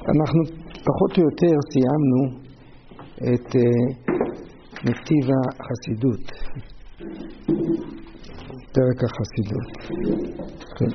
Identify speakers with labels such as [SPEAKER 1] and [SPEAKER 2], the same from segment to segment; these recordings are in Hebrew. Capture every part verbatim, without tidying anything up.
[SPEAKER 1] אנחנו פחות או יותר סיימנו את uh, נתיב החסידות, פרק החסידות. כן.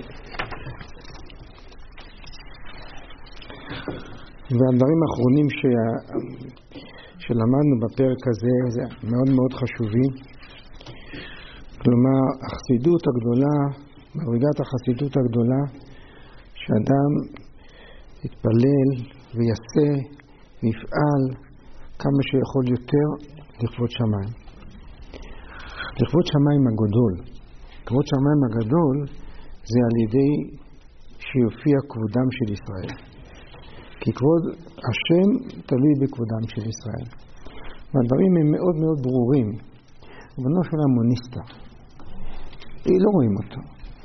[SPEAKER 1] והדברים האחרונים ש... שלמדנו בפרק הזה זה מאוד מאוד חשובים. כלומר, החסידות הגדולה, מדרגת החסידות הגדולה, שאדם יתפלל ויעשה ויפעל כמה שיכול יותר לכבוד שמיים. לכבוד שמיים הגדול. לכבוד שמיים הגדול זה על ידי שיופיע כבודם של ישראל. כי כבוד השם תלוי בכבודם של ישראל. והדברים הם מאוד מאוד ברורים. בנו של המוניסטה. לא רואים אותו.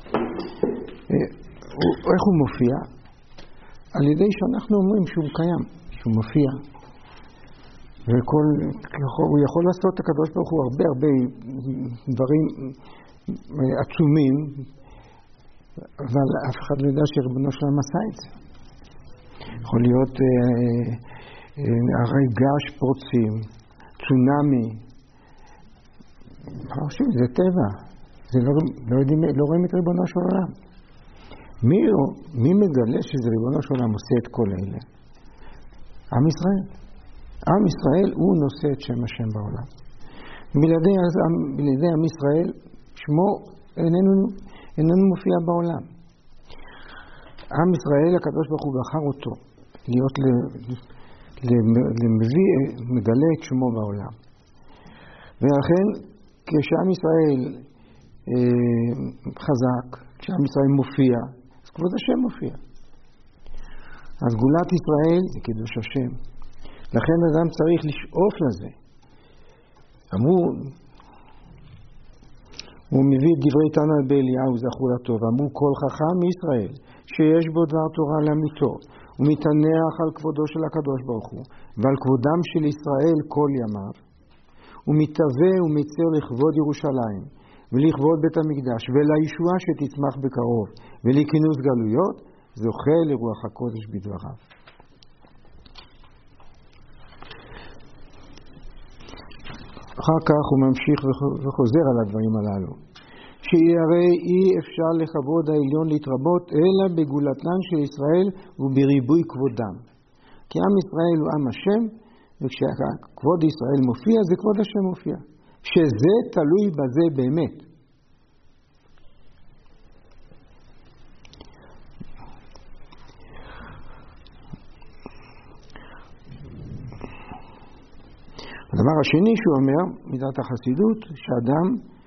[SPEAKER 1] איך הוא מופיע? על ידי שאנחנו אומרים שהוא קיים, שהוא מופיע. וכל, הוא יכול לעשות את הקדוש ברוך הוא הרבה הרבה דברים עצומים, אבל אף אחד לא יודע שריבונו שלם עשה את זה. יכול להיות אה, אה, הרי געש פורצים, צונאמי. חושב, זה טבע. זה לא, לא, יודעים, לא רואים את ריבונו של עולם. מי, מי מגלה שזה ריבונו של עולם עושה את כל אלה? עם ישראל. עם ישראל הוא נושא את שם השם בעולם. בלעדי, בלעדי עם ישראל, שמו איננו, איננו מופיע בעולם. עם ישראל, הקדוש ברוך הוא בחר אותו, להיות למביא, מגלה את שמו בעולם. ולכן, כשעם ישראל אה, חזק, כשעם ישראל מופיע, אז כבוד השם מופיע. אז גאולת ישראל זה קידוש השם. לכן אדם צריך לשאוף לזה. אמרו, הוא מביא את דברי תנא באליהו זכו לטוב, אמרו כל חכם מישראל שיש בו דבר תורה לאמיתו, הוא מתענח על כבודו של הקדוש ברוך הוא ועל כבודם של ישראל כל ימיו, הוא מתהווה ומצר לכבוד ירושלים ולכבוד בית המקדש ולישועה שתצמח בקרוב ולכינוס גלויות, זוכה לרוח הקודש בדבריו. אחר כך הוא ממשיך וחוזר על הדברים הללו. שהרי אי אפשר לכבוד העליון להתרבות אלא בגאולתן של ישראל ובריבוי כבודם. כי עם ישראל הוא עם השם, וכשכבוד ישראל מופיע, זה כבוד השם מופיע. שזה תלוי בזה באמת. הדבר השני שהוא אומר, מידת החסידות, שאדם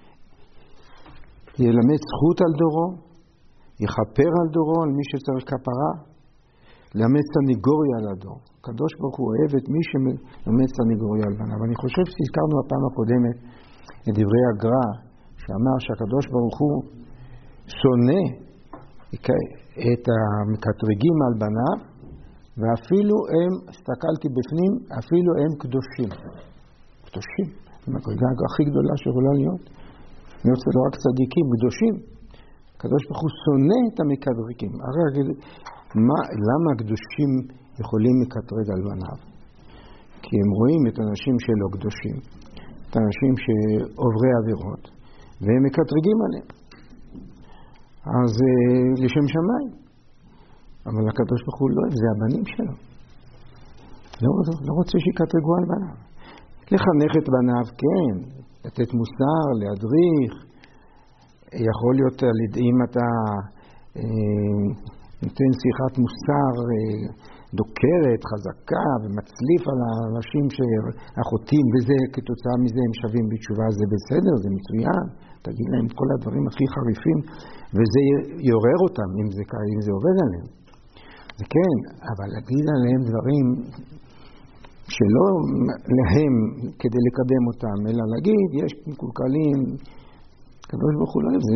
[SPEAKER 1] ילמד זכות על דורו, יכפר על דורו, על מי שצריך כפרה, למד סניגוריה על הדור. הקדוש ברוך הוא אוהב את מי שלמד סניגוריה על בניו. אני חושב שהזכרנו הפעם הקודמת את דברי הגר"א, שאמר שהקדוש ברוך הוא שונא את המקטרגים על בניו, ואפילו הם, הסתכלתי בפנים, אפילו הם קדושים. קדושים. המקרגה הכי גדולה שיכולה להיות. אני רוצה לא רק צדיקים, קדושים. הקדוש ברוך הוא שונא את המקטרגים. הרי מה, למה הקדושים יכולים לקטרג על בניו? כי הם רואים את האנשים שלא קדושים. את האנשים שעוברי עבירות. והם מקטרגים עליהם. אז לשם שמיים. אבל הקדוש ברוך הוא לא אוהב, זה הבנים שלו. לא, לא רוצה שיקטרגו על בניו. לחנך את בניו, כן. לתת מוסר, להדריך. יכול להיות אם אתה אה, נותן שיחת מוסר אה, דוקרת, חזקה ומצליף על האנשים שהחוטאים וזה, כתוצאה מזה הם שווים בתשובה, זה בסדר, זה מצוין. תגיד להם את כל הדברים הכי חריפים וזה יעורר אותם אם זה, אם זה עובד עליהם. זה כן, אבל להגיד עליהם דברים שלא להם כדי לקדם אותם, אלא להגיד, יש מקולקלים, הקדוש ברוך הוא לא אוהב, זה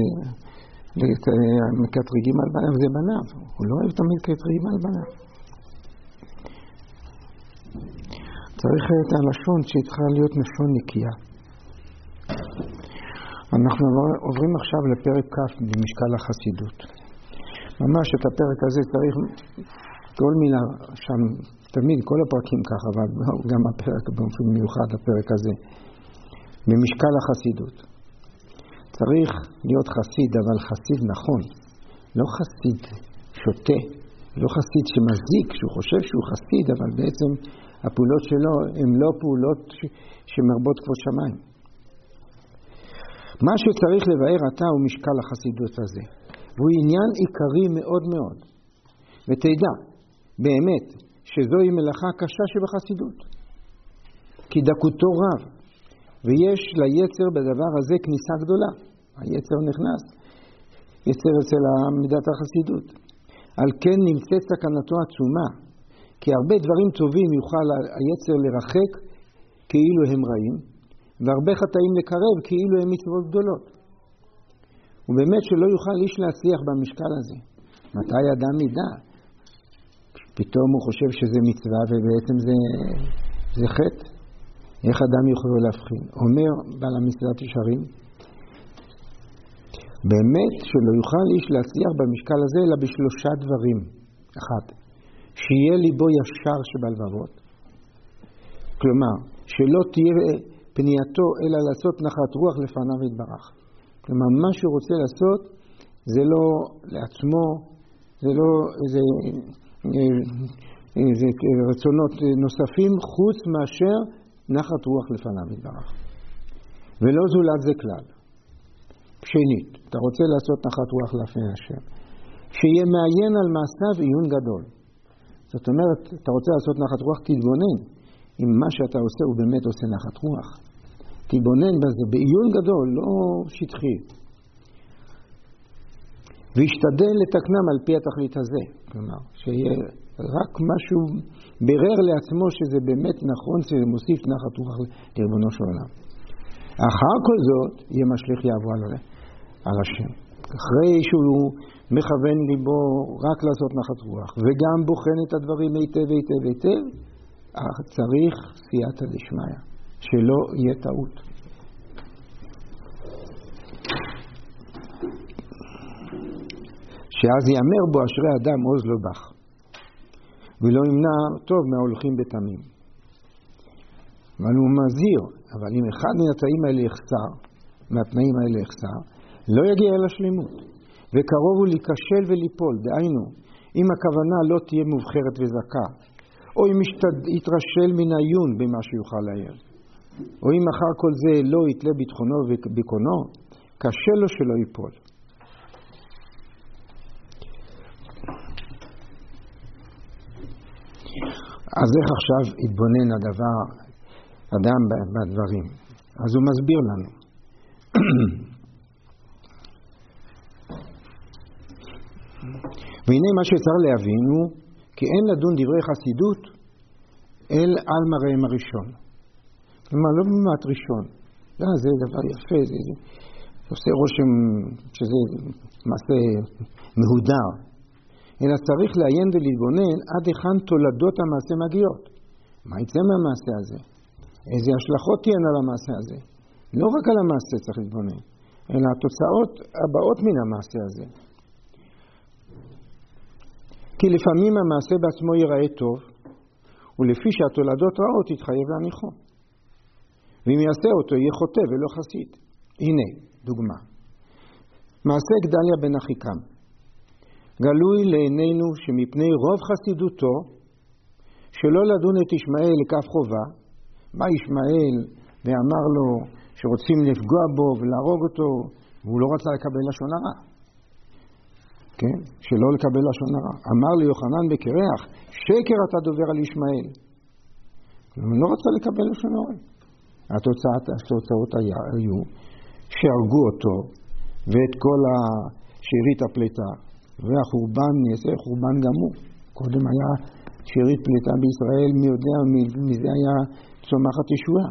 [SPEAKER 1] מקטרגים על בניו, זה בניו, הוא לא אוהב תמיד מקטרגים על בניו. צריך את הלשון שצריכה להיות לשון נקייה. אנחנו עוברים עכשיו לפרק כ' במשקל החסידות. ממש את הפרק הזה צריך כל מילה שם, תמיד, כל הפרקים ככה, אבל גם הפרק, באופן מיוחד, הפרק הזה, במשקל החסידות. צריך להיות חסיד, אבל חסיד נכון. לא חסיד שוטה, לא חסיד שמזיק, שהוא חושב שהוא חסיד, אבל בעצם הפעולות שלו הן לא פעולות שמרבות כבוד שמיים. מה שצריך לבאר אתה הוא משקל החסידות הזה. והוא עניין עיקרי מאוד מאוד. ותדע, באמת, שזוהי מלאכה קשה שבחסידות. כי דקותו רב, ויש ליצר בדבר הזה כניסה גדולה. היצר נכנס, יצר אצל מידת החסידות. על כן נמצאת סכנתו עצומה, כי הרבה דברים טובים יוכל היצר לרחק כאילו הם רעים, והרבה חטאים לקרב כאילו הם מצוות גדולות. ובאמת שלא יוכל איש להצליח במשקל הזה. מתי אדם ידע? פתאום הוא חושב שזה מצווה ובעצם זה, זה חטא. איך אדם יכול להבחין? אומר בעל המסילת ישרים, באמת שלא יוכל איש להצליח במשקל הזה אלא בשלושה דברים. אחד, שיהיה ליבו ישר שבלבבות. כלומר, שלא תהיה פנייתו אלא לעשות נחת רוח לפניו יתברך. כלומר, מה שהוא רוצה לעשות זה לא לעצמו, זה לא איזה, איזה רצונות נוספים חוץ מאשר נחת רוח לפניו יתברך. ולא זולת זה כלל. שנית, אתה רוצה לעשות נחת רוח לפני השם. שיהיה מעיין על מעשיו עיון גדול. זאת אומרת, אתה רוצה לעשות נחת רוח, תתבונן. אם מה שאתה עושה הוא באמת עושה נחת רוח. תתבונן בזה בעיון גדול, לא שטחי. וישתדל לתקנם על פי התכלית הזה. כלומר, שיהיה רק משהו ברר לעצמו שזה באמת נכון, שזה מוסיף נחת רוח לריבונו של עולם. אחר כל זאת, יהיה משליך יעבור על, על השם. אחרי שהוא מכוון ליבו רק לעשות נחת רוח, וגם בוחן את הדברים היטב היטב היטב, צריך סייעתא דשמיא, שלא יהיה טעות. שאז יאמר בו אשרי אדם עוז לא בך, ולא ימנע טוב מההולכים בתמים. אבל הוא מזהיר, אבל אם אחד מן התנאים האלה יחסר, מהתנאים האלה יחסר, לא יגיע אל השלמות, וקרוב הוא להיכשל וליפול. דהיינו, אם הכוונה לא תהיה מובחרת וזכה, או אם יתרשל מן העיון במה שיוכל להעיר, או אם אחר כל זה לא יתלה ביטחונו ובקונו, קשה לו שלא ייפול. אז איך עכשיו יתבונן הדבר, אדם בדברים? אז הוא מסביר לנו. והנה מה שצריך להבין הוא, כי אין לדון דברי חסידות, אל על מראיהם הראשון. כלומר, לא במעט ראשון. לא, זה דבר יפה, זה, זה עושה רושם שזה מעשה מהודר. אלא צריך לעיין ולהתבונן עד היכן תולדות המעשה מגיעות. מה יצא מהמעשה הזה? איזה השלכות תהיינה על המעשה הזה? לא רק על המעשה צריך להתבונן, אלא התוצאות הבאות מן המעשה הזה. כי לפעמים המעשה בעצמו ייראה טוב, ולפי שהתולדות רעות יתחייב להניחו. ואם יעשה אותו יהיה חוטא ולא חסיד. הנה, דוגמה. מעשה גדליה בן אחיקם. גלוי לעינינו שמפני רוב חסידותו, שלא לדון את ישמעאל לכף חובה, בא ישמעאל ואמר לו שרוצים לפגוע בו ולהרוג אותו, והוא לא רצה לקבל לשון הרע. כן? שלא לקבל לשון הרע. אמר ליוחנן בקרח, שקר אתה דובר על ישמעאל. הוא לא רצה לקבל לשון הרע. התוצאות, התוצאות היו שהרגו אותו ואת כל השארית הפליטה, והחורבן נעשה חורבן גם הוא. קודם היה שארית פליטה בישראל, מי יודע, מזה היה צומחת ישועה.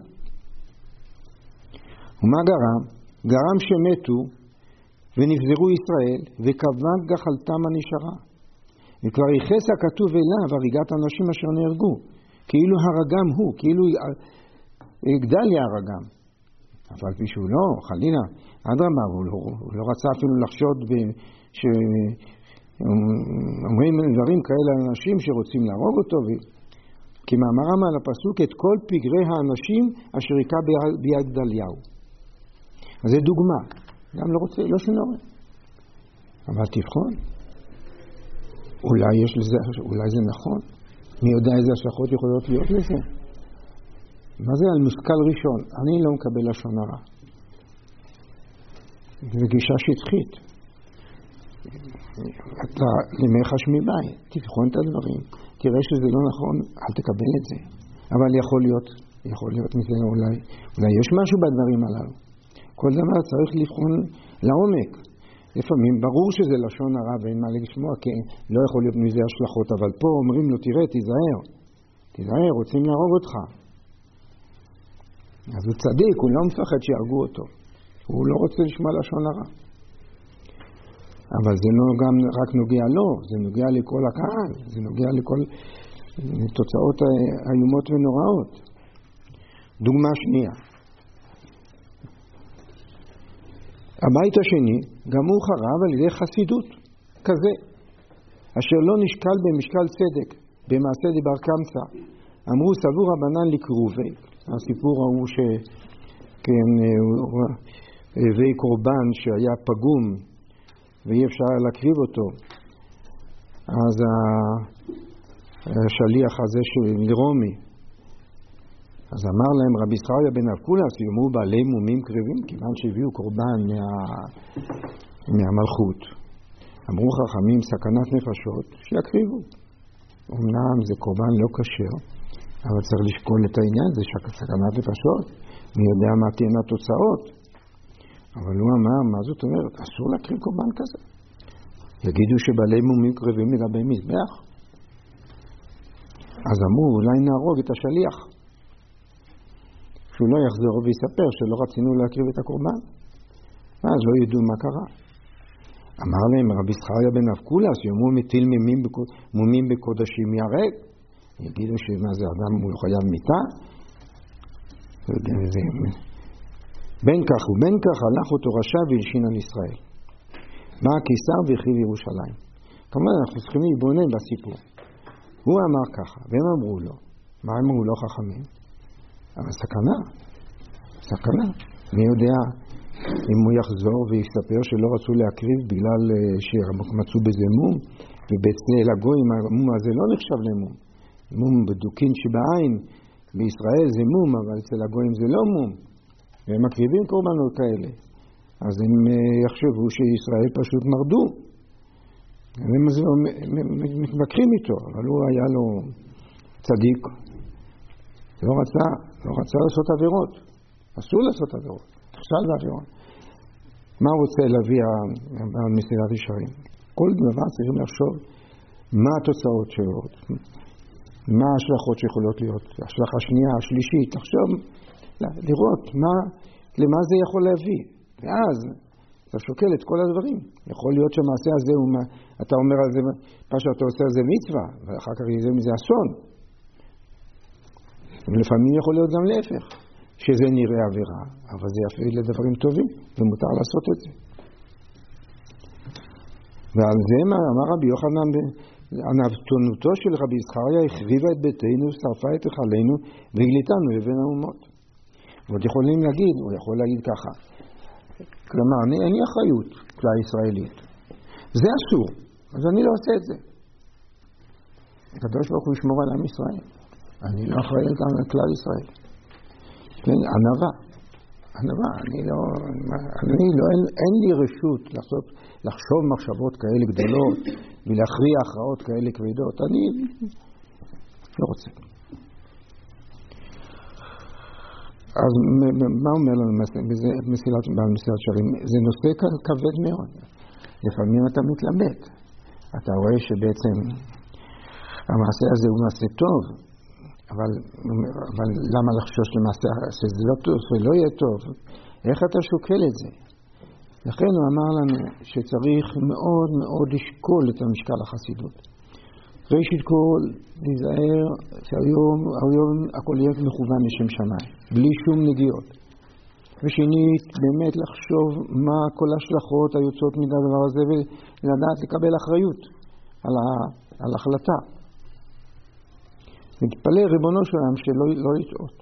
[SPEAKER 1] ומה גרם? גרם שמתו ונפזרו ישראל, וכבד גחלתם הנשארה. וכבר ייחס הכתוב אליו הריגת אנשים אשר נהרגו, כאילו הרגם הוא, כאילו גדליה הרגם. אבל כפי שהוא לא, חלילה, אדרמה, הוא לא, הוא לא רצה אפילו לחשוד ב, ש, אומרים דברים כאלה לאנשים שרוצים להרוג אותו, כי מאמרם על הפסוק את כל פגרי האנשים אשר היכה ביד גדליהו. אז זה דוגמה, גם לא רוצה, לא שנורא. אבל תבחון, אולי יש לזה, אולי זה נכון, מי יודע איזה השלכות יכולות להיות לזה. מה זה על מושכל ראשון? אני לא מקבל לשון הרע. זה גישה שטחית. אתה למחש מבית, תבחון את הדברים, תראה שזה לא נכון, אל תקבל את זה. אבל יכול להיות, יכול להיות מזה אולי, אולי יש משהו בדברים הללו. כל דבר צריך לבחון לעומק. לפעמים ברור שזה לשון הרע ואין מה לשמוע, כי לא יכול להיות מזה השלכות, אבל פה אומרים לו, תראה, תיזהר, תיזהר, רוצים להרוג אותך. אז הוא צדיק, הוא לא מפחד שיהרגו אותו. הוא לא רוצה לשמוע לשון הרע. אבל זה לא גם רק נוגע לו, זה נוגע לכל הקהל, זה נוגע לכל תוצאות איומות ונוראות. דוגמה שנייה. הבית השני, גם הוא חרב על ידי חסידות, כזה, אשר לא נשקל במשקל צדק, במעשה דבר קמצא. אמרו סבור רבנן לקרובי, הסיפור ההוא שכן, הביא קורבן שהיה פגום, ואי אפשר להקריב אותו. אז השליח הזה של רומי, אז אמר להם רבי זכריה בן אבקולס, יאמרו בעלי מומים קריבים, כיוון שהביאו קורבן מה, מהמלכות. אמרו חכמים סכנת נפשות, שיקריבו. אמנם זה קורבן לא כשר, אבל צריך לשקול את העניין, זה סכנת נפשות. מי יודע מה תהיינה התוצאות. אבל הוא אמר, מה זאת אומרת? אסור להקריב קורבן כזה. יגידו שבעלי מומים קריבים לגבי מזבח. אז אמרו, אולי נהרוג את השליח. שהוא לא יחזור ויספר שלא רצינו להקריב את הקורבן. אז לא ידעו מה קרה. אמר להם רבי זכריה בן אבקולס, יאמרו מטיל מומים בקודשים יהרג. יגידו שמה זה אדם הוא חייב מיתה. בין כך ובין כך הלך אותו רשע והלשין על ישראל. בא הקיסר והחריב ירושלים. כמובן אנחנו צריכים להתבונן בסיפור. הוא אמר ככה, והם אמרו לו, מה אמרו לו חכמים? אבל סכנה, סכנה. מי יודע אם הוא יחזור ויספר שלא רצו להקריב בגלל שמצאו בזה מום, ובצל הגויים המום הזה לא נחשב למום. מום בדוקין שבעין, בישראל זה מום, אבל אצל הגויים זה לא מום. והם מקריבים קורבנות כאלה. אז הם יחשבו שישראל פשוט מרדו. הם מתמקרים איתו, אבל הוא היה לו צדיק. לא רצה, לא רצה לעשות עבירות. אסור לעשות עבירות. נכשל בעבירות. מה הוא רוצה להביא על מסילת ישרים? כל דבר צריכים לחשוב מה התוצאות שלו. מה ההשלכות שיכולות להיות. השלכה שנייה, השלישית. לחשוב, לראות מה, למה זה יכול להביא. ואז אתה שוקל את כל הדברים. יכול להיות שהמעשה הזה, הוא, אתה אומר על זה, מה שאתה עושה על זה מצווה, ואחר כך יזה מזה אסון. ולפעמים יכול להיות גם להפך, שזה נראה עבירה, אבל זה יפעיל לדברים טובים, ומותר לעשות את זה. ועל זה אמר רבי יוחנן, הנבטונותו של רבי זכריה החריבה את ביתנו, שרפה את היכלנו, והגליתנו לבין האומות. ועוד יכולים להגיד, הוא יכול להגיד ככה, כלומר, אני, אין לי אחריות כלל ישראלית. זה אסור, אז אני לא עושה את זה. הקדוש ברוך הוא ישמור על עם ישראל. אני לא אחראי גם לכלל ישראל. כן, ענווה. ענווה, אני לא, אני לא, אין, אין לי רשות לחשוב, לחשוב מחשבות כאלה גדולות, ולהכריע הכרעות כאלה כבדות. אני לא רוצה. אז מה אומר לנו מסילת, במסילת שרים? זה נושא כבד מאוד. לפעמים אתה מתלבט. אתה רואה שבעצם המעשה הזה הוא מעשה טוב, אבל, אבל למה לחשוש למעשה שזה לא טוב, שלא יהיה טוב? איך אתה שוקל את זה? לכן הוא אמר לנו שצריך מאוד מאוד לשקול את המשקל החסידות. ראשית כל, להיזהר שהיום היום הכל יהיה מכוון לשם שמיים, בלי שום נגיעות. ושנית, באמת לחשוב מה כל ההשלכות היוצאות מהדבר הזה, ולדעת לקבל אחריות על, ה, על החלטה. ותפלא ריבונו של עולם שלא לא יטעות.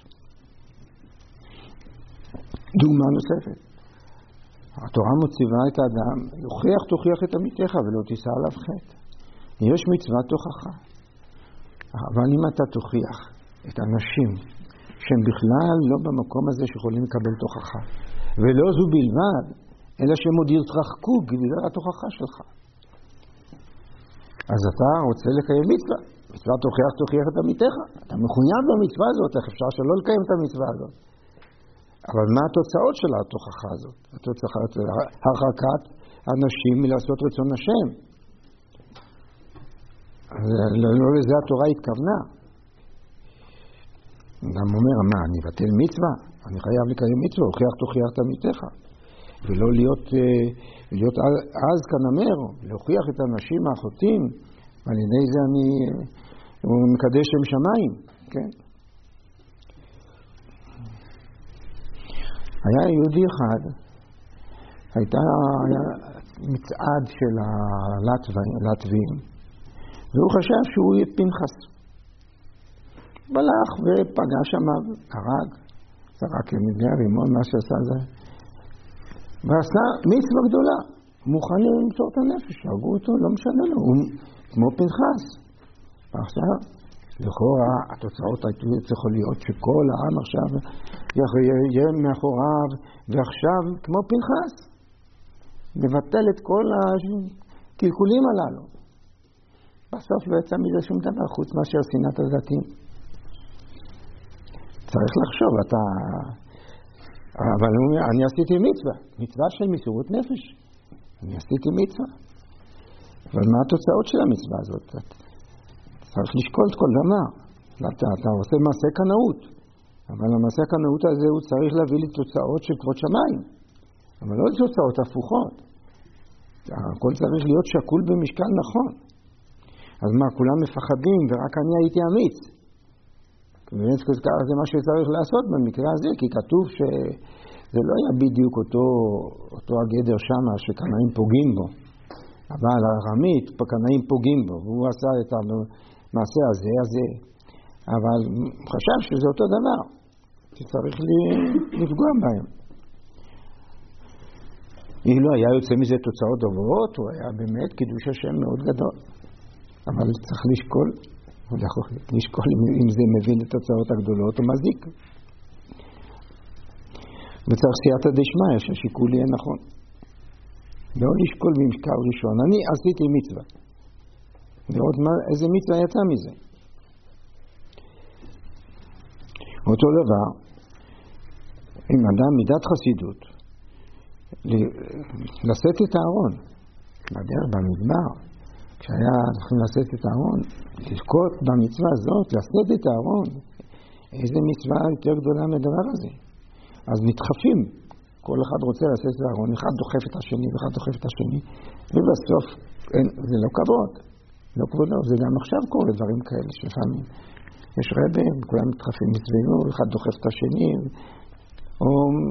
[SPEAKER 1] דוגמה נוספת. התורה מוציבה את האדם, יוכיח תוכיח את עמיתך ולא תישא עליו חטא. יש מצוות תוכחה. אבל אם אתה תוכיח את האנשים שהם בכלל לא במקום הזה שיכולים לקבל תוכחה, ולא זו בלבד, אלא שהם עוד יתרחקו בגלל התוכחה שלך, אז אתה רוצה לקיים מצווה. מצווה תוכיח תוכיח את עמיתך. אתה מחויב במצווה הזאת, איך אפשר שלא לקיים את המצווה הזאת. אבל מה התוצאות של התוכחה הזאת? התוצאות של הרחקת אנשים מלעשות רצון השם. לא לזה התורה התכוונה. אדם אומר, מה, אני אבטל מצווה? אני חייב לקיים מצווה, הוכיח תוכיח את עמיתך. ולא להיות, להיות אז כנמר, להוכיח את האנשים האחותים, ועל ידי זה אני מקדש שם שמיים, כן? היה יהודי אחד, הייתה היה מצעד של הלטבים, והוא חשב שהוא יהיה פנחס. בלח ופגע שם, הרג, זרק למדגי הרימון, מה שעשה זה. ועשה מצווה גדולה, מוכן למסור את הנפש, הרגו אותו, לא משנה לו, הוא כמו פנחס. ועכשיו, לכאורה, התוצאות צריכות להיות שכל העם עכשיו יהיה מאחוריו, ועכשיו, כמו פנחס, לבטל את כל הקלקולים הללו. בסוף לא יצא מזה שום דבר, חוץ מאשר שנאת הזאתים. צריך לחשוב, אתה... אבל אני עשיתי מצווה, מצווה של מסירות נפש. אני עשיתי מצווה. אבל מה התוצאות של המצווה הזאת? צריך לשקול את כל דבר. אתה, אתה עושה מעשה קנאות, אבל המעשה הקנאות הזה הוא צריך להביא לתוצאות של כבוד שמיים. אבל לא לתוצאות הפוכות. הכל צריך להיות שקול במשקל נכון. אז מה, כולם מפחדים ורק אני הייתי אמיץ. זה מה שצריך לעשות במקרה הזה, כי כתוב שזה לא היה בדיוק אותו, אותו הגדר שם שקנאים פוגעים בו. אבל הרמית, קנאים פוגעים בו, והוא עשה את המעשה הזה, הזה. אבל חשב שזה אותו דבר, שצריך לפגוע בהם. אם לא היה יוצא מזה תוצאות טובות, הוא היה באמת קידוש השם מאוד גדול. אבל צריך לשקול, לשקול אם זה מבין את התוצאות הגדולות או מזיק. וצריך סייעתא דשמיא, שהשיקול יהיה נכון. לא לשקול במשקל ראשון. אני עשיתי מצווה. לראות מה, איזה מצווה יצא מזה. אותו דבר, אם אדם מידת חסידות, לשאת את הארון, בדרך במדבר, כשהיה צריכים לשאת את הארון, לזכות במצווה הזאת, לשאת את הארון, איזה מצווה יותר גדולה מהדבר הזה. אז נדחפים, כל אחד רוצה לשאת את הארון, אחד דוחף את השני ואחד דוחף את השני, ובסוף אין, זה לא כבוד, לא כבוד לא, זה גם עכשיו קורה דברים כאלה, שלפעמים יש רבים, כולם מתחפים מסביבו, אחד דוחף את השני, או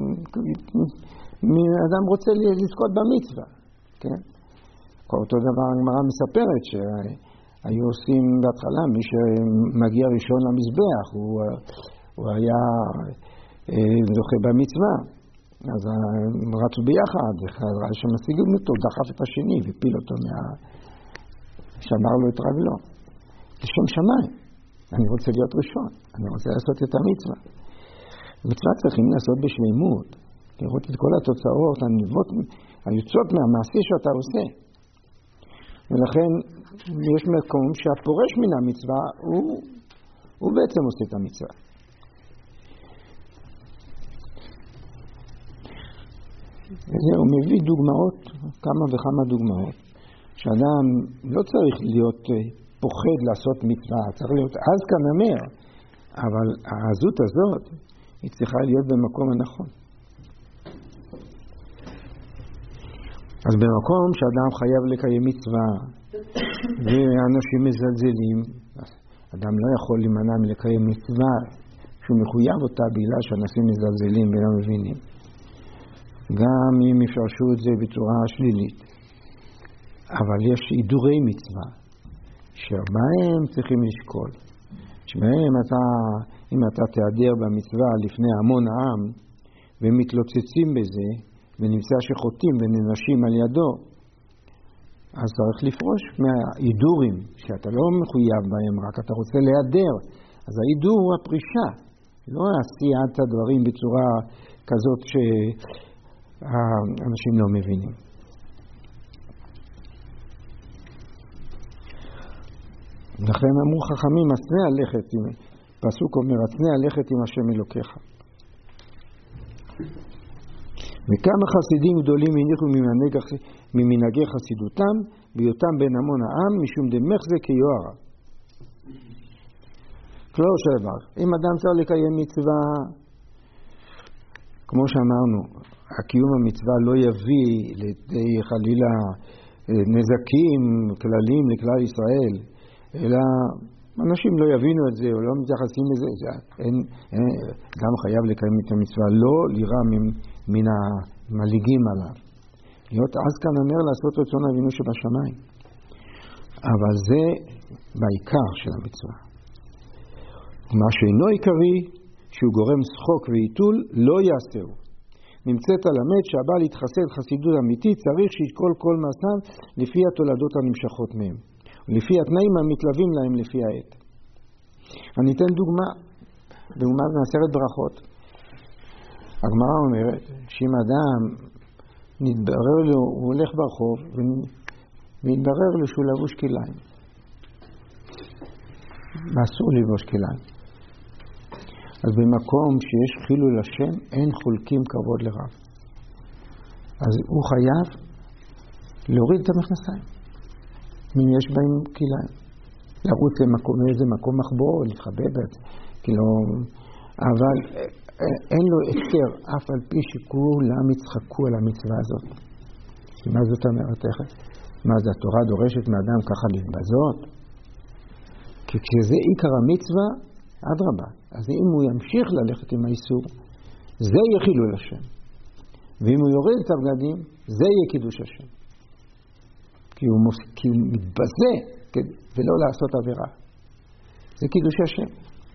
[SPEAKER 1] אדם רוצה לזכות במצווה, כן? אותו דבר הגמרא מספרת שהיו עושים בהתחלה, מי שמגיע ראשון למזבח, הוא, הוא היה זוכה במצווה. אז הם רצו ביחד, אחד שמשיגים אותו, דחף את השני ופיל אותו, מה... שמר לו את רגלו. לשם שמיים, אני רוצה להיות ראשון, אני רוצה לעשות את המצווה. מצווה צריכים לעשות בשלימות, לראות את כל התוצאות, הנלוות, היוצאות מהמעשה שאתה עושה. ולכן יש מקום שהפורש מן המצווה הוא, הוא בעצם עושה את המצווה. הוא מביא דוגמאות, כמה וכמה דוגמאות, שאדם לא צריך להיות פוחד לעשות מצווה, צריך להיות אז כנמר, אבל העזות הזאת היא צריכה להיות במקום הנכון. אז במקום שאדם חייב לקיים מצווה ואנשים מזלזלים, אדם לא יכול להימנע מלקיים מצווה שהוא מחויב אותה בגלל שאנשים מזלזלים ולא מבינים. גם אם יפרשו את זה בצורה שלילית. אבל יש הידורי מצווה, שבהם צריכים לשקול. שבהם אתה, אם אתה תיעדר במצווה לפני המון העם, והם מתלוצצים בזה, ונמצא שחוטאים וננשים על ידו, אז צריך לפרוש מההידורים, שאתה לא מחויב בהם, רק אתה רוצה להיעדר. אז ההידור הוא הפרישה, לא עשיית הדברים בצורה כזאת שהאנשים לא מבינים. לכן אמרו חכמים, הסנה הלכת, פסוק אומר, הסנה הלכת עם השם אלוקיך. וכמה חסידים גדולים הניחו ממנהגי חסידותם, בהיותם בין המון העם, משום דמך זה כיוהרה. כלומר שבר, אם אדם צריך לקיים מצווה, כמו שאמרנו, הקיום המצווה לא יביא לידי חלילה נזקים כלליים לכלל ישראל, אלא אנשים לא יבינו את זה או לא מתייחסים לזה, אין, אין, גם חייב לקיים את המצווה, לא לירה מן המליגים עליו. להיות אז כאן אומר לעשות רצון אבינו שבשמיים. אבל זה בעיקר של המצווה. מה שאינו עיקרי, שהוא גורם שחוק ועיתול, לא יעשהו. נמצאת הלמד שהבא להתחסד חסידות אמיתית, צריך שישקול כל מעשיו לפי התולדות הנמשכות מהם. לפי התנאים המתלווים להם לפי העת. אני אתן דוגמה, דוגמה מעשרת ברכות. הגמרא אומרת שאם אדם נתברר לו, הוא הולך ברחוב ומתברר לו שהוא לבוש כליים. אסור לבוש כליים. אז במקום שיש חילול השם אין חולקים כבוד לרב. אז הוא חייב להוריד את המכנסיים. אם יש בהם כליים. לרוץ למקום, איזה מקום מחבור, להתחבב את זה. כאילו, אבל אין לו היתר, אף על פי שכולם יצחקו על המצווה הזאת. מה זאת אומרת? מה זה, התורה דורשת מאדם ככה להתבזות? כי כשזה עיקר המצווה, אדרבה. אז אם הוא ימשיך ללכת עם האיסור, זה יהיה חילול השם. ואם הוא יוריד את הבגדים, זה יהיה קידוש השם. כי הוא, מוס... כי הוא מתבזה, ולא לעשות עבירה. זה קידוש השם.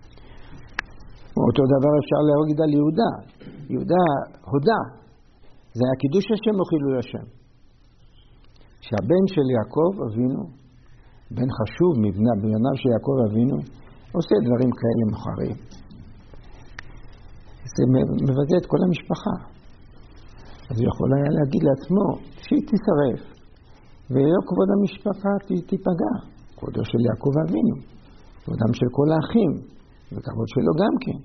[SPEAKER 1] אותו דבר אפשר להגיד על יהודה. יהודה הודה. זה היה קידוש השם או חילול השם. שהבן של יעקב אבינו, בן חשוב מבניו של יעקב אבינו, עושה דברים כאלה מכוערים. זה מבזה את כל המשפחה. אז הוא יכול היה להגיד לעצמו שהיא תשרף, ולא כבוד המשפחה תיפגע. כבודו של יעקב אבינו, כבודם של כל האחים, וכבוד שלו גם כן.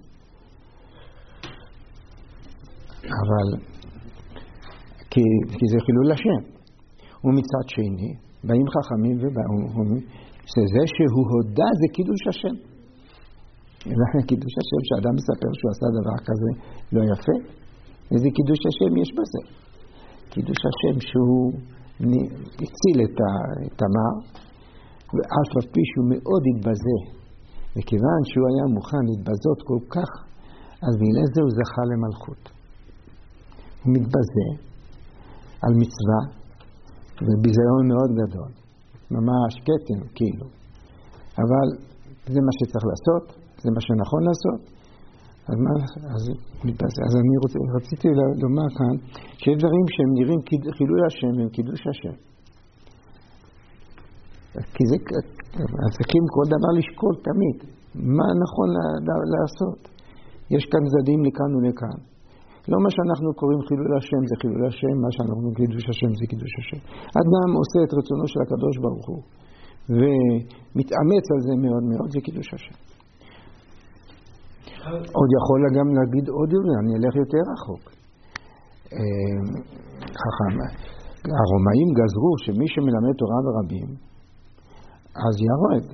[SPEAKER 1] אבל, כי, כי זה חילול השם. ומצד שני, באים חכמים ובאים, שזה שהוא הודה זה קידוש השם. זה קידוש השם שאדם מספר שהוא עשה דבר כזה לא יפה. איזה קידוש השם יש בזה? קידוש השם שהוא הציל את התמר, ואף על פי שהוא מאוד התבזה. וכיוון שהוא היה מוכן להתבזות כל כך, אז בגלל זה הוא זכה למלכות. הוא מתבזה על מצווה, וביזיון מאוד גדול. ממש קטן, כאילו. אבל זה מה שצריך לעשות, זה מה שנכון לעשות. אז מה, אז, אז אני רוצ, רציתי לומר כאן, שיש דברים שהם נראים חילול השם, הם קידוש השם. כי זה, צריכים כל דבר לשקול תמיד. מה נכון לעשות? יש כאן צדדים לכאן ולכאן. לא מה שאנחנו קוראים חילול השם זה חילול השם, מה שאנחנו קוראים קידוש השם זה קידוש השם. אדם עושה את רצונו של הקדוש ברוך הוא, ומתאמץ על זה מאוד מאוד, זה קידוש השם. עוד יכול גם להגיד עוד יותר, אני אלך יותר רחוק. חכם, הרומאים גזרו שמי שמלמד תורה ורבים, אז יהרוג.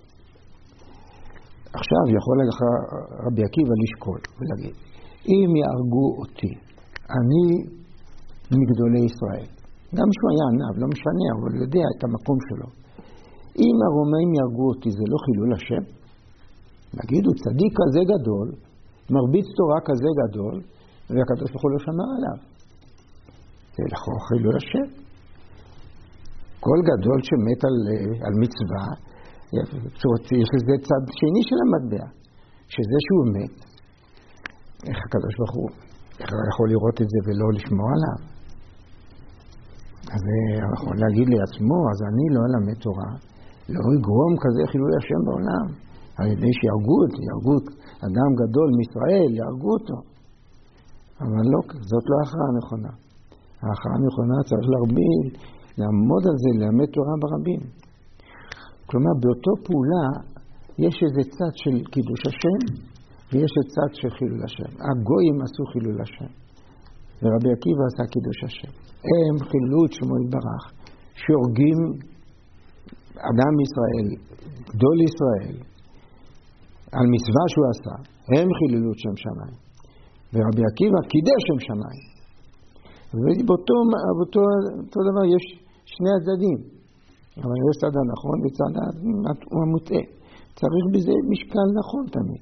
[SPEAKER 1] עכשיו יכול רבי עקיבא לשקול ולהגיד, אם יהרגו אותי, אני מגדולי ישראל, גם שהוא היה ענב, לא משנה, אבל יודע את המקום שלו. אם הרומאים יהרגו אותי, זה לא חילול השם? נגידו, צדיק כזה גדול, מרביץ תורה כזה גדול, והקדוש ברוך הוא לא שמע עליו. זה לכאורה חילול השם. כל גדול שמת על, על מצווה, יש לזה צד שני של המטבע, שזה שהוא מת, איך הקדוש ברוך הוא, איך הוא יכול לראות את זה ולא לשמוע עליו? אז הוא יכול להגיד לעצמו, אז אני לא אלמד תורה, לא יגרום כזה חילול השם בעולם, על ידי שיהרגו אותי, יהרגו אדם גדול מישראל, יהרגו אותו. אבל לא, זאת לא ההכרעה הנכונה. ההכרעה הנכונה צריך להרביל, לעמוד על זה, ללמד תורה ברבים. כלומר, באותו פעולה יש איזה צד של קידוש השם, ויש איזה צד של חילול השם. הגויים עשו חילול השם, ורבי עקיבא עשה קידוש השם. הם חיללו את שמו יתברך, שהורגים אדם ישראל, גדול ישראל, על מצווה שהוא עשה, הם חיללו את שם שמיים. ורבי עקיבא קידש שם שמיים. ובאותו באותו, אותו דבר יש שני הצדדים. אבל יש צד הנכון וצד המוטעה. צריך בזה משקל נכון תמיד.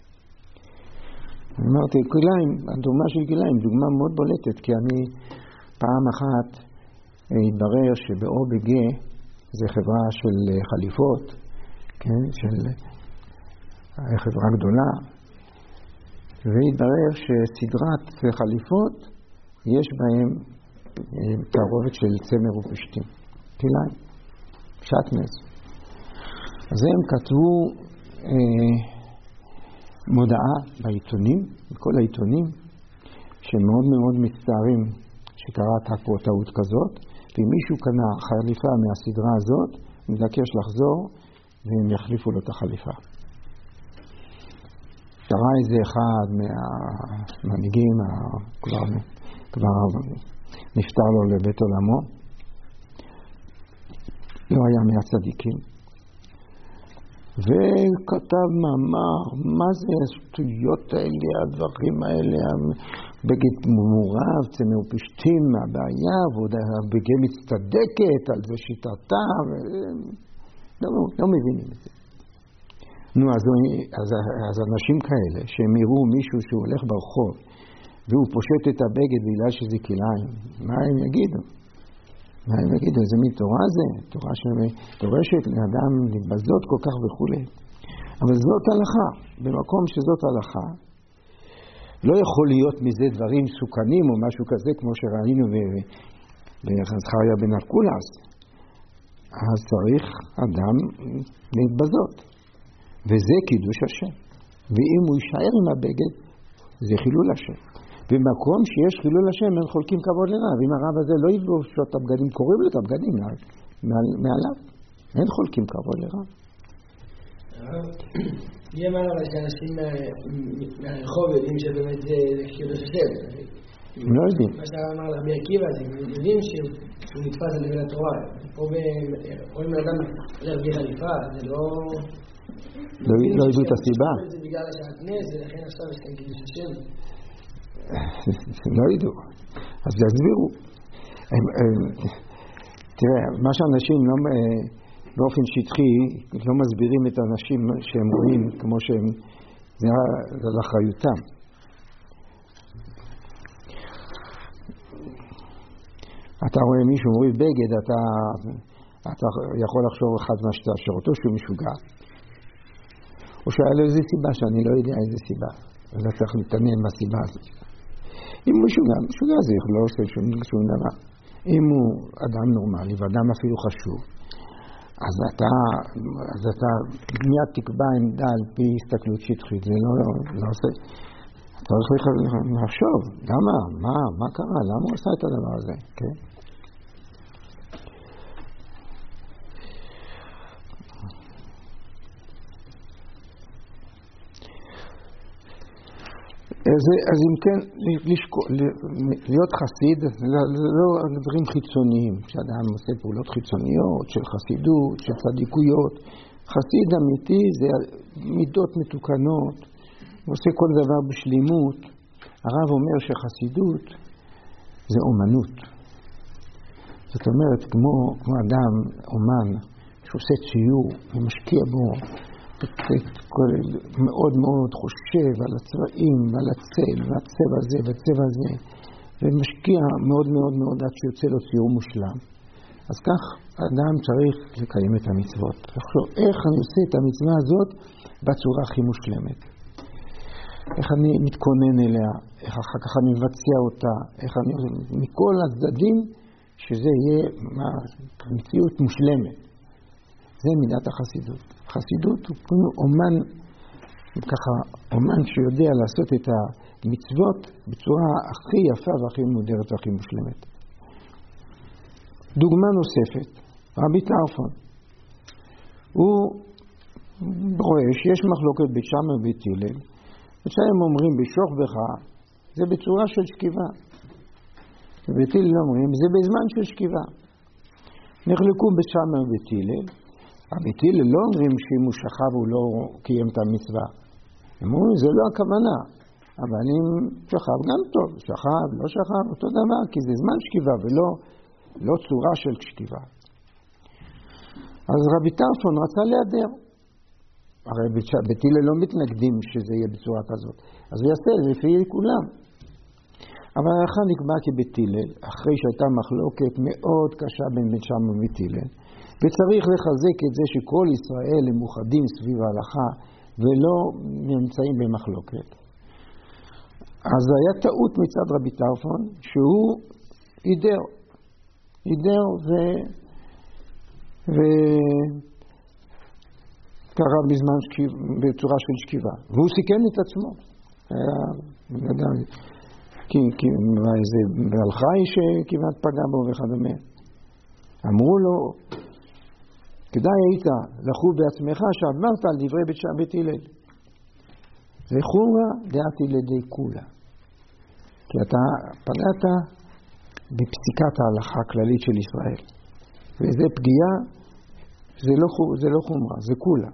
[SPEAKER 1] אני אמרתי, כליים, הדוגמה של כליים, דוגמה מאוד בולטת, כי אני פעם אחת התברר שבאו בגה, זה חברה של חליפות, כן, של חברה גדולה, והתברר שסדרת חליפות יש בהם תערובת של צמר ופשטים, כליים, שטנז. אז הם כתבו אה, מודעה בעיתונים, בכל העיתונים, שמאוד מאוד מצטערים שקראת פה טעות כזאת, ואם מישהו קנה חליפה מהסדרה הזאת, מבקש לחזור והם יחליפו לו את החליפה. קרא איזה אחד מהמנהיגים, כבר, כבר נפטר לו לבית עולמו, לא היה מהצדיקים, וכתב מאמר, מה זה השטויות האלה, הדברים האלה, בגד מורב, צמר ופשטים מהבעיה, ועוד הבגד מצטדקת על זה שיטתה, לא, לא מבינים את זה. נו, אז, אז, אז אנשים כאלה, שהם יראו מישהו שהוא הולך ברחוב, והוא פושט את הבגד בגלל שזה כליים, מה הם יגידו? מה הם יגידו? איזה מין תורה זה? תורה שדורשת לאדם להתבזות כל כך וכו'. אבל זאת הלכה. במקום שזאת הלכה, לא יכול להיות מזה דברים סוכנים או משהו כזה, כמו שראינו בזכריה בן ארקולס. אז צריך אדם להתבזות. וזה קידוש השם. ואם הוא יישאר עם הבגד, זה חילול השם. במקום שיש חילול השם, הם חולקים כבוד לרב. אם הרב הזה לא יבלוש את הבגדים, קוראים לו את הבגדים מעליו. אין חולקים כבוד לרב.
[SPEAKER 2] מי אמר אבל שאנשים מהרחוב יודעים שבאמת זה קידוש השם?
[SPEAKER 1] הם לא יודעים.
[SPEAKER 2] מה שאתה אמר רבי עקיבא, הם יודעים שהוא נתפס על דגל התורה. פה אם האדם הולך בלי חליפה, זה לא...
[SPEAKER 1] לא ידעו את הסיבה.
[SPEAKER 2] זה בגלל השעטנז, ולכן עכשיו יש כאן קידוש השם.
[SPEAKER 1] לא ידעו. אז יסבירו. תראה, מה שאנשים לא, באופן שטחי לא מסבירים את האנשים שהם רואים כמו שהם, זה על אחריותם. אתה רואה מישהו מוריד בגד, אתה, אתה יכול לחשוב אחד מהשתאשר אותו שהוא משוגע. או שהיה לו איזו סיבה שאני לא יודע איזו סיבה. אז צריך להתעניין מהסיבה הזאת. אם הוא משוגע, משוגע זה לא עושה שום, שום דבר. אם הוא אדם נורמלי ואדם אפילו חשוב, אז אתה, אז אתה מיד תקבע עמדה על פי הסתכלות שטחית. זה לא, לא עושה. צריך לחשוב, למה? מה? מה קרה? למה הוא עושה את הדבר הזה? כן? אז, אז אם כן, לשקול, להיות חסיד, זה לא דברים חיצוניים, שאדם עושה פעולות חיצוניות, של חסידות, של צדיקויות. חסיד אמיתי זה מידות מתוקנות, עושה כל דבר בשלימות. הרב אומר שחסידות זה אומנות. זאת אומרת, כמו, כמו אדם, אומן, שעושה ציור ומשקיע בו, מאוד מאוד חושב על הצבעים ועל הצל והצבע הזה והצבע הזה, ומשקיע מאוד מאוד מאוד עד שיוצא לו ציור מושלם. אז כך האדם צריך לקיים את המצוות. לחשוב, איך אני עושה את המצווה הזאת בצורה הכי מושלמת. איך אני מתכונן אליה, איך אחר כך אני מבצע אותה, איך אני עושה, מכל הצדדים שזה יהיה מציאות מושלמת. זה מידת החסידות. חסידות הוא כמו אומן, ככה, אומן שיודע לעשות את המצוות בצורה הכי יפה והכי מודרת והכי מושלמת. דוגמה נוספת, רבי טרפון. הוא רואה שיש מחלוקת בית שמאי ובית הלל, ושהם אומרים בשוך בך, זה בצורה של שכיבה. ובית הלל אומרים, זה בזמן של שכיבה. נחלקו בית שמאי ובית הלל, הבית הלל לא אומרים שאם הוא שכב הוא לא קיים את המצווה. הם אומרים, זה לא הכוונה, אבל אם שכב גם טוב, שכב, לא שכב, אותו דבר, כי זה זמן שכיבה ולא לא צורה של שכיבה. אז רבי טרפון רצה להיעדר. הרי בית הלל לא מתנגדים שזה יהיה בצורה כזאת. אז הוא יעשה את זה לפי כולם. אבל ההלכה נקבע כבית הלל, אחרי שהייתה מחלוקת מאוד קשה בין בית שמאי ובית הלל, וצריך לחזק את זה שכל ישראל הם מאוחדים סביב ההלכה, ולא נמצאים במחלוקת. אז היה טעות מצד רבי טרפון, שהוא הידר. הידר ו... ו... קרה בזמן שכיב... בצורה של שכיבה. והוא סיכן את עצמו. היה, לא יודע, כי, כי איזה בהלכאי שכמעט פגע בו וכדומה. אמרו לו, כדאי היית לחוב בעצמך שעברת על דברי בית הלל. זה חומרה דעתי לידי כולה. כי אתה פגעת בפסיקת ההלכה הכללית של ישראל. וזה פגיעה, זה לא, זה לא חומרה, זה כולה.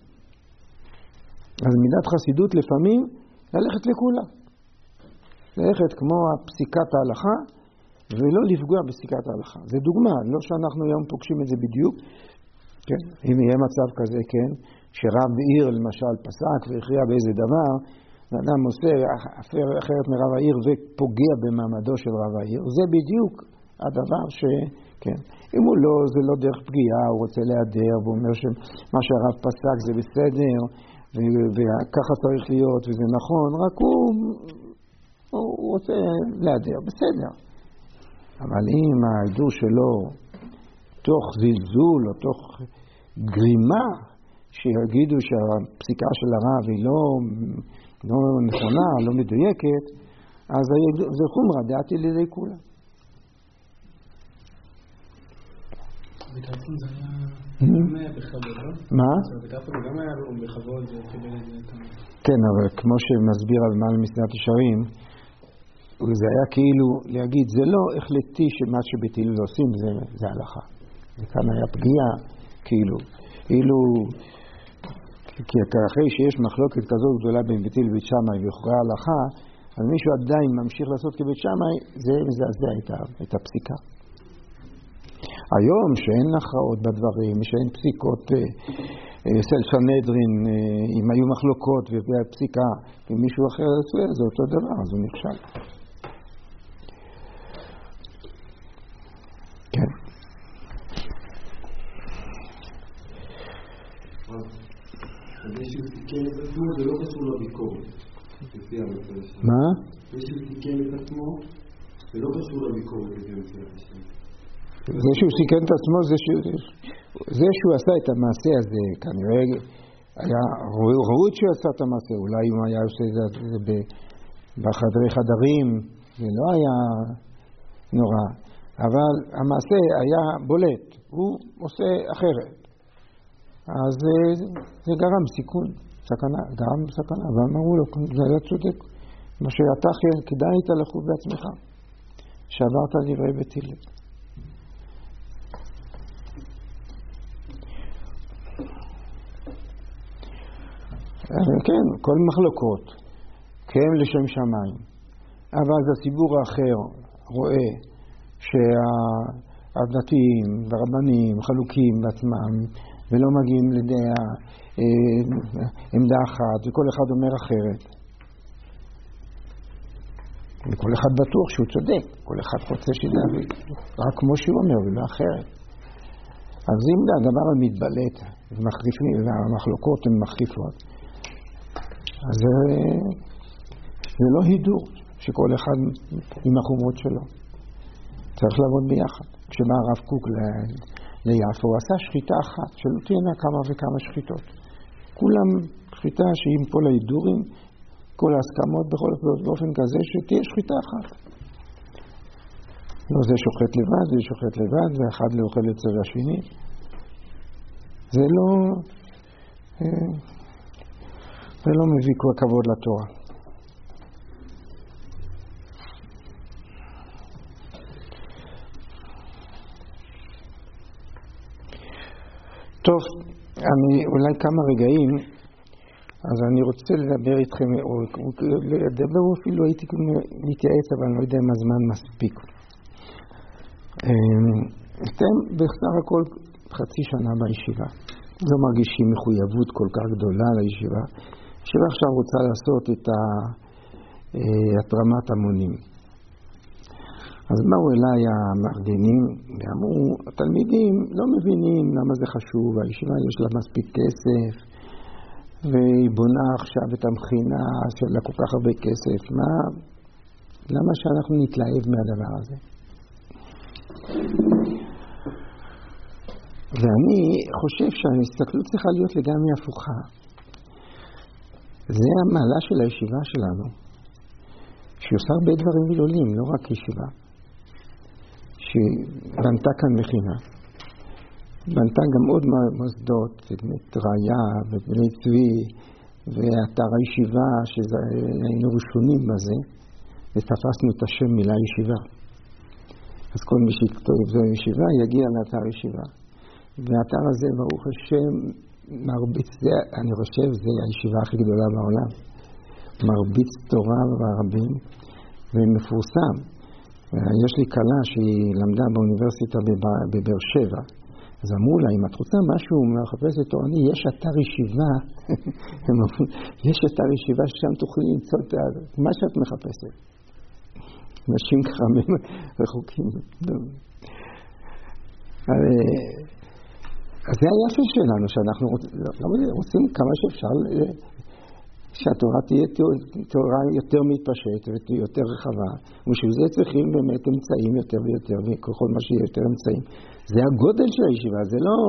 [SPEAKER 1] אז מידת חסידות לפעמים ללכת לכולה. ללכת כמו פסיקת ההלכה ולא לפגוע בפסיקת ההלכה. זה דוגמה, לא שאנחנו היום פוגשים את זה בדיוק. כן? אם יהיה מצב כזה, כן, שרב עיר למשל פסק והכריע באיזה דבר, ואדם עושה אחרת מרב העיר ופוגע במעמדו של רב העיר, זה בדיוק הדבר ש... כן. אם הוא לא, זה לא דרך פגיעה, הוא רוצה להיעדר, והוא אומר שמה שהרב פסק זה בסדר, וככה צריך להיות, וזה נכון, רק הוא, הוא רוצה להיעדר, בסדר. אבל אם העידור שלו תוך זלזול או תוך גרימה, שיגידו שהפסיקה של הרב היא לא, לא נכונה, לא מדויקת, אז זה חומרה דעתי לידי כולה.
[SPEAKER 2] בטרפון זה היה גם בכבוד, לא?
[SPEAKER 1] מה?
[SPEAKER 2] בטרפון זה גם היה בכבוד כדי...
[SPEAKER 1] כן, אבל כמו שמסביר על מעל מסילת ישרים, זה היה כאילו להגיד, זה לא החלטי שמה שבית הלל עושים זה, זה הלכה. וכאן היה פגיעה, כאילו, אילו, כי אחרי שיש מחלוקת כזאת גדולה בין בית הלל ובית שמאי והוכרעה הלכה, אז מישהו עדיין ממשיך לעשות כבית שמאי, זה מזעזע את, את הפסיקה. היום שאין הכרעות בדברים, שאין פסיקות של סנהדרין, אם היו מחלוקות והפסיקה, אם מישהו אחר עושה, זה אותו דבר, אז הוא נכשל. כן.
[SPEAKER 3] זה שהוא תיקן את עצמו, זה לא קשור לביקורת.
[SPEAKER 1] מה?
[SPEAKER 3] זה שהוא תיקן את עצמו, זה לא קשור לביקורת.
[SPEAKER 1] זה שהוא סיכן את עצמו, זה, ש... זה שהוא עשה את המעשה הזה, כנראה היה ראוי שהוא עשה את המעשה, אולי אם היה עושה את זה בחדרי חדרים, זה לא היה נורא, אבל המעשה היה בולט, הוא עושה אחרת. אז זה, זה גרם סיכון, סכנה, גרם סכנה, ואמרו לו, זה היה צודק, מה שאתה כדאי היית לחוב בעצמך, שעברת דברי בית הלל. כן, כל מחלוקות, כן לשם שמיים, אבל הציבור האחר רואה שהדתיים והרבנים חלוקים בעצמם ולא מגיעים לדעה עמדה אחת וכל אחד אומר אחרת. וכל אחד בטוח שהוא צודק, כל אחד רוצה שזה רק כמו שהוא אומר ולא אחרת. אז אם הדבר המתבלט והמחלוקות הן מחריפות, אז זה, זה לא הידור שכל אחד עם החומרות שלו. צריך לעבוד ביחד. כשבא הרב קוק ליפו, הוא עשה שחיטה אחת, שלא תהיינה כמה וכמה שחיטות. כולם שחיטה שהיא עם כל ההידורים, כל ההסכמות בכל באופן כזה שתהיה שחיטה אחת. לא, זה שוחט לבד, זה שוחט לבד, ואחד לא אוכל אצל השני. זה לא, זה לא מביא כל כבוד לתורה. טוב, אני אולי כמה רגעים, אז אני רוצה לדבר איתכם, או לדבר אפילו הייתי להתייעץ, אבל אני לא יודע אם הזמן מספיק. אתם בסך הכל חצי שנה בישיבה, לא מרגישים מחויבות כל כך גדולה לישיבה, הישיבה עכשיו רוצה לעשות את התרמת המונים. אז באו אליי המארגנים ואמרו, התלמידים לא מבינים למה זה חשוב, הישיבה יש לה מספיק כסף, והיא בונה עכשיו את המכינה של כל כך הרבה כסף. מה? למה שאנחנו נתלהב מהדבר הזה? ואני חושב שההסתכלות צריכה להיות לגמרי הפוכה. זה המעלה של הישיבה שלנו, שעושה הרבה דברים גדולים, לא רק ישיבה. שבנתה כאן מכינה. בנתה גם עוד מוסדות, את ראיה ובני צבי, ואתר הישיבה, שהיינו ראשונים בזה, ותפסנו את השם מילה ישיבה. אז כל מי שכתוב זו ישיבה, יגיע לאתר ישיבה. והאתר הזה, ברוך השם, מרביץ, זה, אני חושב, זה הישיבה הכי גדולה בעולם. מרביץ תורה ורבים, ומפורסם. יש לי קלה שהיא למדה באוניברסיטה בבאר שבע. אז אמרו לה, אם את רוצה משהו מחפשת תורני, יש אתר ישיבה, יש אתר ישיבה ששם תוכלי למצוא את מה שאת מחפשת. אנשים חמים רחוקים. אז זה היפה שלנו, שאנחנו רוצים כמה שאפשר שהתורה תהיה תורה יותר מתפשט ויותר רחבה, ובשביל זה צריכים באמת אמצעים יותר ויותר, וכל מה שיהיה יותר אמצעים. זה הגודל של הישיבה, זה לא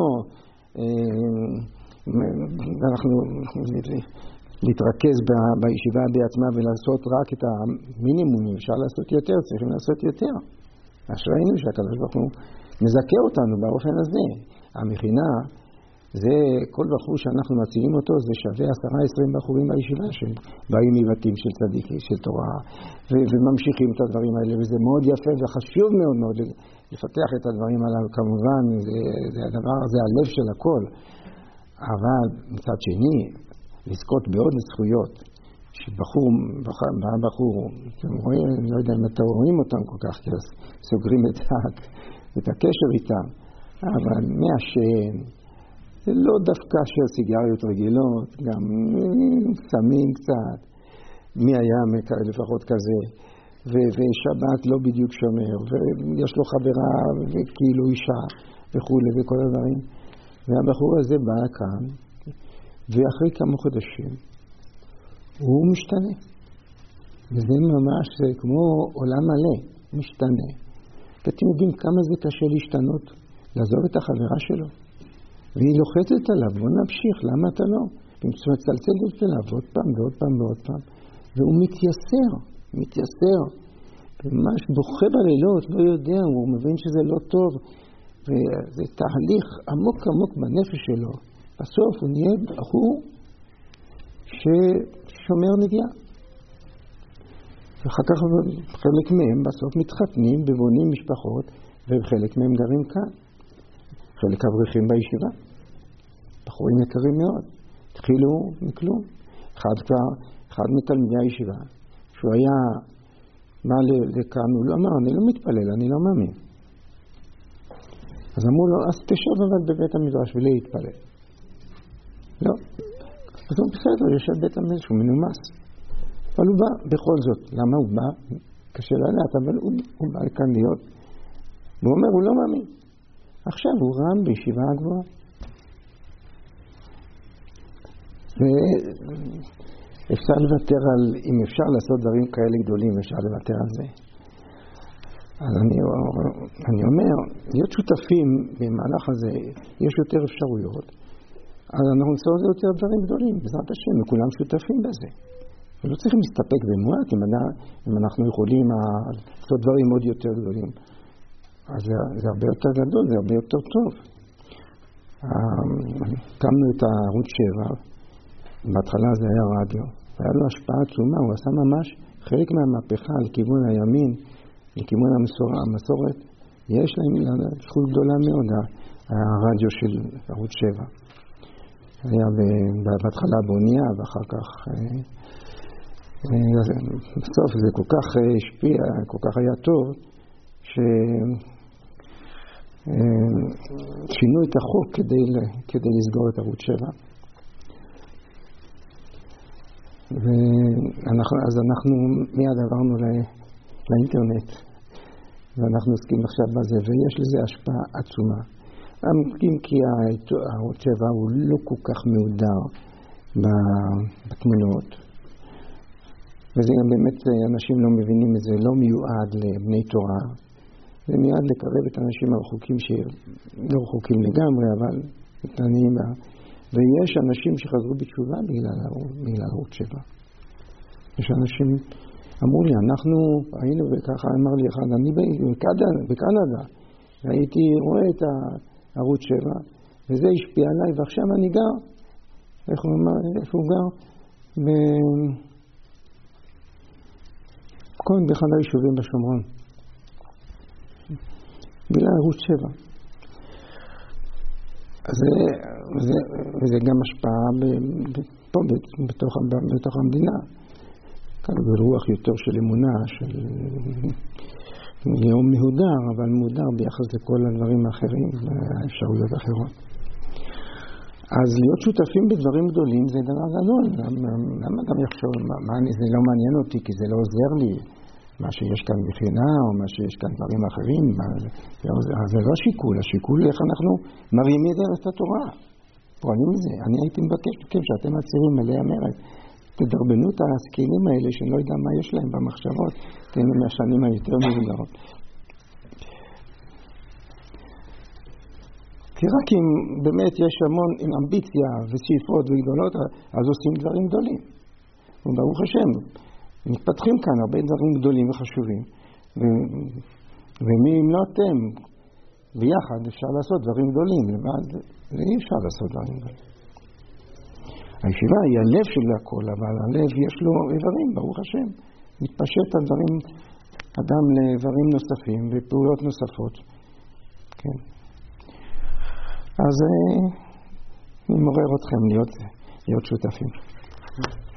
[SPEAKER 1] אנחנו להתרכז בישיבה בעצמה ולעשות רק את המינימום, אפשר לעשות יותר, צריכים לעשות יותר. אשרינו שהקדוש ברוך הוא מזכה אותנו באופן הזה. המכינה, זה כל בחור שאנחנו מציעים אותו, זה שווה עשרה עשרים בחורים בישיבה שבאים מבתים של צדיקים, של תורה, ו- וממשיכים את הדברים האלה, וזה מאוד יפה וחשוב מאוד מאוד לפתח את הדברים עליו, כמובן, זה, זה הדבר, זה הלב של הכל. אבל מצד שני, לזכות בעוד זכויות, שבחור, בא בחור, אתם רואים, אני לא יודע אם אתם רואים אותם כל כך, כי סוגרים את, את הקשר איתם, אבל מהשם, זה לא דווקא של סיגריות רגילות, גם סמים קצת, מי היה לפחות כזה, ו- ושבת לא בדיוק שומר, ויש לו חברה וכאילו אישה וכו' וכל הדברים. והבחור הזה בא כאן, ואחרי כמה חודשים, הוא משתנה. וזה ממש כמו עולם מלא, משתנה. אתם יודעים כמה זה קשה להשתנות, לעזוב את החברה שלו. והיא לוחצת עליו, בוא נמשיך, למה אתה לא? והיא מצלצלת עליו עוד פעם ועוד פעם ועוד פעם. והוא מתייסר, מתייסר. ממש בוכה בלילות, לא יודע, הוא מבין שזה לא טוב. וזה תהליך עמוק עמוק בנפש שלו. בסוף הוא נהיה בחור ששומר נגיעה. ואחר כך חלק מהם בסוף מתחתנים ובונים משפחות, וחלק מהם גרים כאן. חלק אברכים בישיבה. בחורים יקרים מאוד. התחילו מכלום. אחד כבר, אחד מתלמידי הישיבה, שהוא היה מה לכאן, הוא לא אמר, אני לא מתפלל, אני לא מאמין. אז אמרו לו, אז תשב אבל בבית המדרש ולהתפלל. לא. אז הוא בסדר, יושב בית המדרש, הוא מנומס. אבל הוא בא בכל זאת. למה הוא בא? קשה לדעת, אבל הוא, הוא בא לכאן להיות. והוא אומר, הוא לא מאמין. עכשיו הוא רם בישיבה הגבוהה. ואפשר לוותר על, אם אפשר לעשות דברים כאלה גדולים, אפשר לוותר על זה. אז אני, אני אומר, להיות שותפים במהלך הזה, יש יותר אפשרויות. אז אנחנו נעשה יותר דברים גדולים, בעזרת השם, וכולם שותפים בזה. ולא צריכים להסתפק במועט, אם, אם אנחנו יכולים לעשות דברים עוד יותר גדולים. אז זה, זה הרבה יותר גדול, זה הרבה יותר טוב. קמנו את הערוץ שבע, בהתחלה זה היה רדיו, והיה לו השפעה עצומה, הוא עשה ממש חלק מהמהפכה לכיוון הימין, לכיוון המסורת, המסורת. יש להם זכות גדולה מאוד, הרדיו של ערוץ שבע. היה בהתחלה באונייה, ואחר כך בסוף זה כל כך השפיע, כל כך היה טוב, ששינו את החוק כדי, כדי לסגור את ערוץ שבע. ואנחנו, אז אנחנו מיד עברנו לא, לאינטרנט, ואנחנו עוסקים עכשיו בזה, ויש לזה השפעה עצומה. אם כי הערוץ שבע הוא לא כל כך מעודר בתמונות, וזה גם באמת, אנשים לא מבינים את זה, לא מיועד לבני תורה, זה מיועד לקרב את האנשים הרחוקים שלא רחוקים לגמרי, אבל מתעניינים בה. ויש אנשים שחזרו בתשובה בגלל, בגלל ערוץ שבע. יש אנשים, אמרו לי, אנחנו היינו וככה אמר לי אחד, אני בקנדה, בקנדה, והייתי רואה את הערוץ שבע, וזה השפיע עליי, ועכשיו אני גר, איך הוא אמר, איפה הוא גר? ב... כל באחד היישובים בשומרון. בגלל ערוץ שבע. זה, זה, וזה גם השפעה פה בתוך, בתוך המדינה. כאן ברוח יותר של אמונה, של יום מהודר, אבל מהודר ביחס לכל הדברים האחרים, האפשרויות האחרות. אז להיות שותפים בדברים גדולים זה דבר גדול. למה גם יחשוב, מה, מה, זה לא מעניין אותי, כי זה לא עוזר לי. מה שיש כאן בחינה, או מה שיש כאן דברים אחרים, אז זה לא שיקול. השיקול איך אנחנו מראים את זה את התורה. פועלים מזה. אני הייתי מבקש מכם שאתם הצעירים מלאי המרד, תדרבנו את הסקינים האלה, שאני לא יודע מה יש להם במחשבות, תן להם מהשנים היותר מבוגרות. כי רק אם באמת יש המון עם אמביציה ושאיפות וגדולות, אז עושים דברים גדולים. וברוך השם, מתפתחים כאן הרבה דברים גדולים וחשובים. ו... ומי אם לא אתם, ביחד אפשר לעשות דברים גדולים, לבד אי אפשר לעשות דברים גדולים. הישיבה היא הלב של הכל, אבל הלב יש לו איברים, ברוך השם. מתפשט הדברים, אדם לאיברים נוספים ופעולות נוספות. כן. אז אני מעורר אתכם להיות, להיות שותפים.